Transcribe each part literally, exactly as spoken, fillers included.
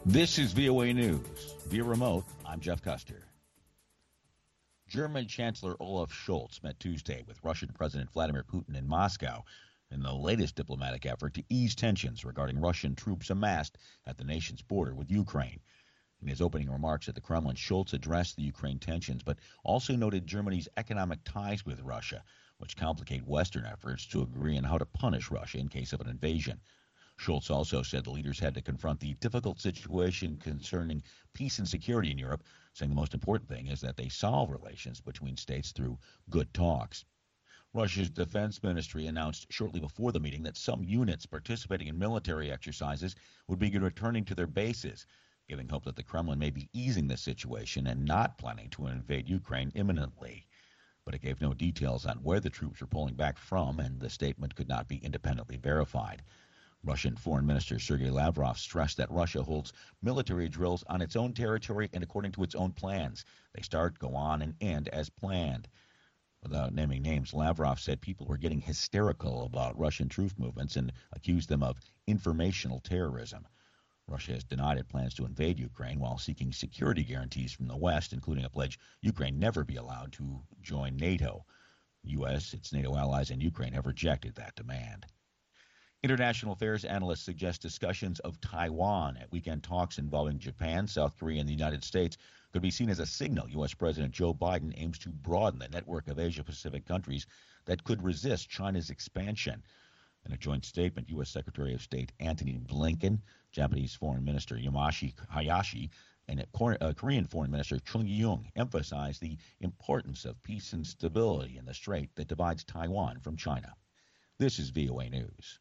This is V O A News. Via remote, I'm Jeff Custer. German Chancellor Olaf Scholz met Tuesday with Russian President Vladimir Putin in Moscow in the latest diplomatic effort to ease tensions regarding Russian troops amassed at the nation's border with Ukraine. In his opening remarks at the Kremlin, Scholz addressed the Ukraine tensions, but also noted Germany's economic ties with Russia, which complicate Western efforts to agree on how to punish Russia in case of an invasion. Scholz also said the leaders had to confront the difficult situation concerning peace and security in Europe, saying the most important thing is that they solve relations between states through good talks. Russia's defense ministry announced shortly before the meeting that some units participating in military exercises would begin returning to their bases, giving hope that the Kremlin may be easing the situation and not planning to invade Ukraine imminently. But it gave no details on where the troops were pulling back from, and the statement could not be independently verified. Russian Foreign Minister Sergei Lavrov stressed that Russia holds military drills on its own territory and according to its own plans. They start, go on, and end as planned. Without naming names, Lavrov said people were getting hysterical about Russian troop movements and accused them of informational terrorism. Russia has denied it plans to invade Ukraine while seeking security guarantees from the West, including a pledge Ukraine never be allowed to join NATO. The U S, its NATO allies, and Ukraine have rejected that demand. International affairs analysts suggest discussions of Taiwan at weekend talks involving Japan, South Korea, and the United States could be seen as a signal U S. President Joe Biden aims to broaden the network of Asia-Pacific countries that could resist China's expansion. In a joint statement, U S. Secretary of State Antony Blinken, Japanese Foreign Minister Yamashi Hayashi, and Korean Foreign Minister Chung Eui-yong emphasized the importance of peace and stability in the strait that divides Taiwan from China. This is V O A News.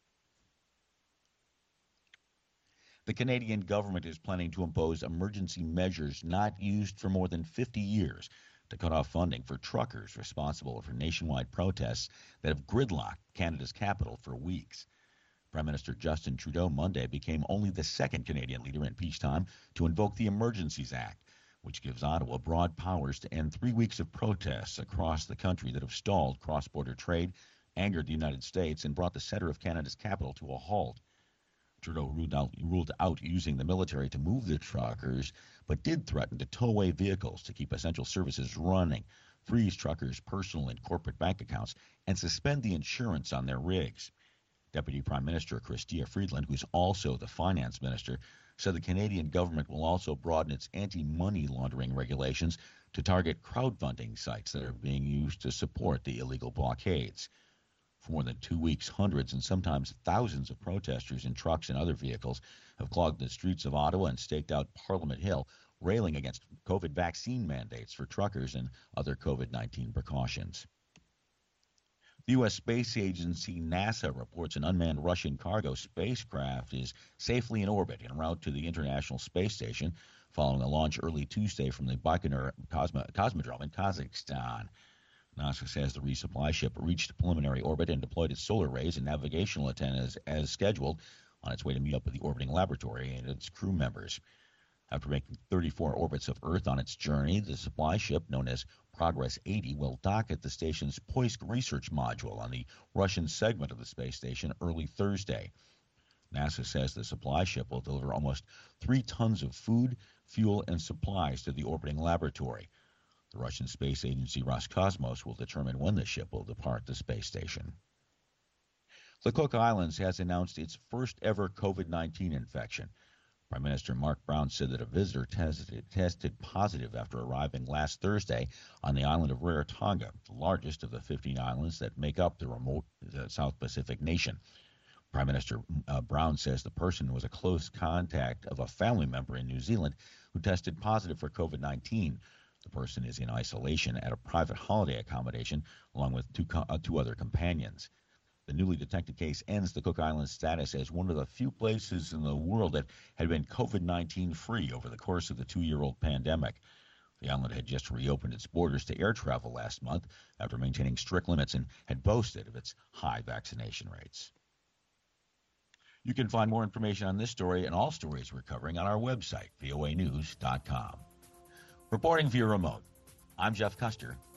The Canadian government is planning to impose emergency measures not used for more than fifty years to cut off funding for truckers responsible for nationwide protests that have gridlocked Canada's capital for weeks. Prime Minister Justin Trudeau Monday became only the second Canadian leader in peacetime to invoke the Emergencies Act, which gives Ottawa broad powers to end three weeks of protests across the country that have stalled cross-border trade, angered the United States, and brought the center of Canada's capital to a halt. Trudeau ruled out, ruled out using the military to move the truckers, but did threaten to tow away vehicles to keep essential services running, freeze truckers' personal and corporate bank accounts, and suspend the insurance on their rigs. Deputy Prime Minister Chrystia Freeland, who's also the finance minister, said the Canadian government will also broaden its anti-money laundering regulations to target crowdfunding sites that are being used to support the illegal blockades. For more than two weeks, hundreds and sometimes thousands of protesters in trucks and other vehicles have clogged the streets of Ottawa and staked out Parliament Hill, railing against COVID vaccine mandates for truckers and other COVID nineteen precautions. The U S. Space Agency NASA reports an unmanned Russian cargo spacecraft is safely in orbit en route to the International Space Station following a launch early Tuesday from the Baikonur Cosmo- Cosmodrome in Kazakhstan. NASA says the resupply ship reached preliminary orbit and deployed its solar rays and navigational antennas as scheduled on its way to meet up with the orbiting laboratory and its crew members. After making thirty-four orbits of Earth on its journey, the supply ship, known as Progress eighty, will dock at the station's Poisk research module on the Russian segment of the space station early Thursday. NASA says the supply ship will deliver almost three tons of food, fuel, and supplies to the orbiting laboratory. The Russian space agency Roscosmos will determine when the ship will depart the space station. The Cook Islands has announced its first ever COVID nineteen infection. Prime Minister Mark Brown said that a visitor tested, tested positive after arriving last Thursday on the island of Rarotonga, the largest of the fifteen islands that make up the remote uh, South Pacific nation. Prime Minister uh, Brown says the person was a close contact of a family member in New Zealand who tested positive for COVID nineteen. The person is in isolation at a private holiday accommodation along with two, uh, two other companions. The newly detected case ends the Cook Islands' status as one of the few places in the world that had been COVID nineteen free over the course of the two-year-old pandemic. The island had just reopened its borders to air travel last month after maintaining strict limits and had boasted of its high vaccination rates. You can find more information on this story and all stories we're covering on our website, V O A news dot com. Reporting via remote, I'm Jeff Custer.